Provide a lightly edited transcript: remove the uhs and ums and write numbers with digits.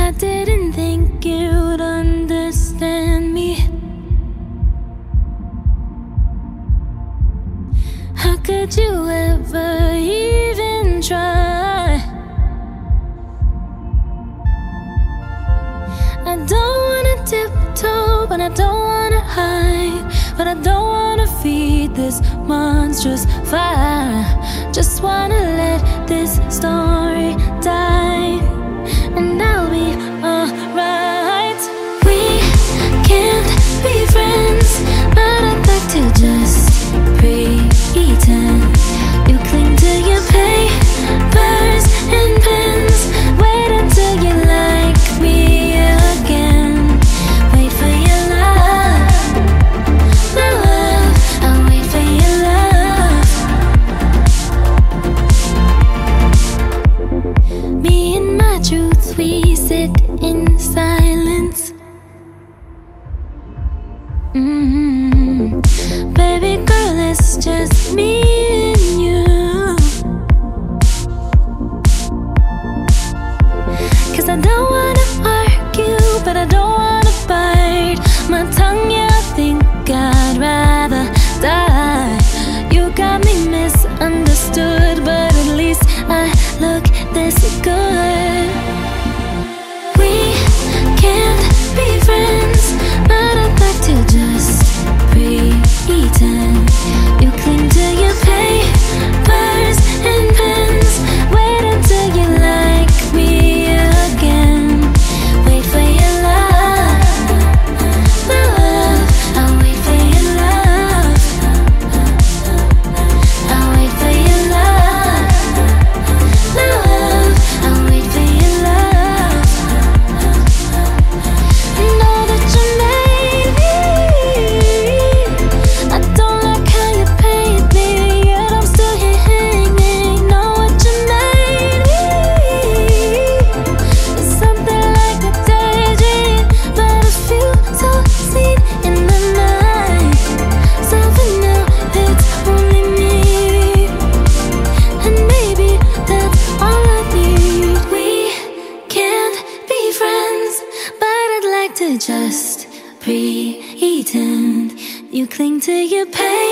I didn't think you'd understand me. How could you ever even try? I don't wanna tiptoe, but I don't wanna hide. But I don't wanna feed this monstrous fire. Just wanna let this story die, and I'll be alright. We can't be friends, but I'd like to just pretend. You cling to your papers and pens. Wait until you like me again. Wait for your love, my love. I'll wait for your love. Me and my truth, we sit in silence. Baby girl, it's just me and you. 'Cause I don't wanna argue, but I don't wanna bite my tongue. Yeah, I think I'd rather die. You got me misunderstood, but at least I look this good. We can't be friends, but I'd like to just pretend. You cling to your papers and pens. Wait until you like me again. Wait for your love, my love. I'll wait for your love. I'll wait for your love, my love. I'll wait for your love. Know that you made me. I don't like how you paid me, yet I'm still here hanging. Know what you made me. It's something like a daydream, but a few so seen in my mind. So for now, it's only me, and maybe that's all I need. We can't be friends, but I'd like to just pretend. You cling to your pain.